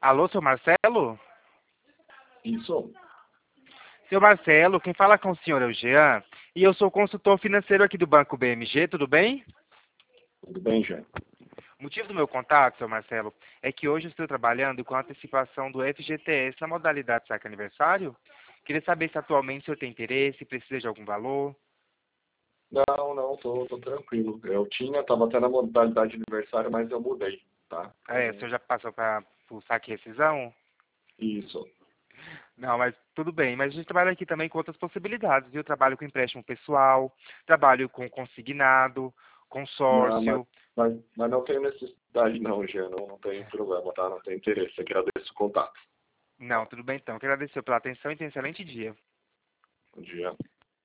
Alô, seu Marcelo? Isso. Seu Marcelo, quem fala com o senhor é o Jean, e eu sou consultor financeiro aqui do Banco BMG, tudo bem? Tudo bem, Jean? O motivo do meu contato, seu Marcelo, é que hoje eu estou trabalhando com a antecipação do FGTS na modalidade saque aniversário. Queria saber se atualmente o senhor tem interesse, precisa de algum valor. Não, tô tranquilo. Tava até na modalidade de aniversário, mas eu mudei, tá? O senhor já passou para o saque e rescisão? Isso. Não, mas tudo bem. Mas a gente trabalha aqui também com outras possibilidades, viu? Trabalho com empréstimo pessoal, trabalho com consignado, Não, mas, consórcio. mas não tenho necessidade não, Jean. Não tem problema, tá? Não tem interesse. Agradeço o contato. Não, tudo bem então. Quero agradecer pela atenção e tenha um excelente dia. Bom dia.